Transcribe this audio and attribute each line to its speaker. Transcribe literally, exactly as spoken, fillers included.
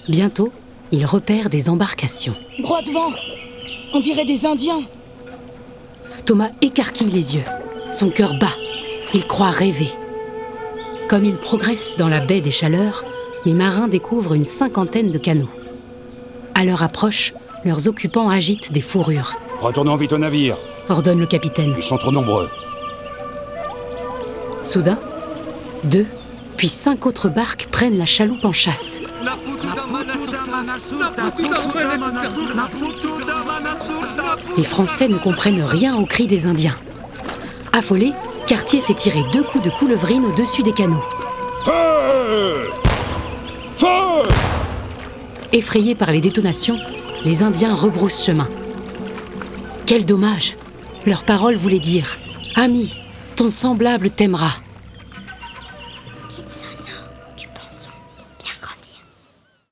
Speaker 1: Bientôt, ils repèrent des embarcations.
Speaker 2: Droit devant! On dirait des Indiens!
Speaker 1: Thomas écarquille les yeux. Son cœur bat. Il croit rêver. Comme ils progressent dans la baie des Chaleurs, les marins découvrent une cinquantaine de canots. À leur approche, leurs occupants agitent des fourrures.
Speaker 3: « Retournons vite au navire !»
Speaker 1: ordonne le capitaine.
Speaker 3: Ils sont trop nombreux.
Speaker 1: Soudain, deux, puis cinq autres barques prennent la chaloupe en chasse. Les Français ne comprennent rien aux cris des Indiens. Affolé, Cartier fait tirer deux coups de coulevrine au-dessus des canots.
Speaker 3: Feu! Feu!
Speaker 1: Effrayés par les détonations, les Indiens rebroussent chemin. Quel dommage! Leurs paroles voulaient dire « Ami, ton semblable t'aimera ».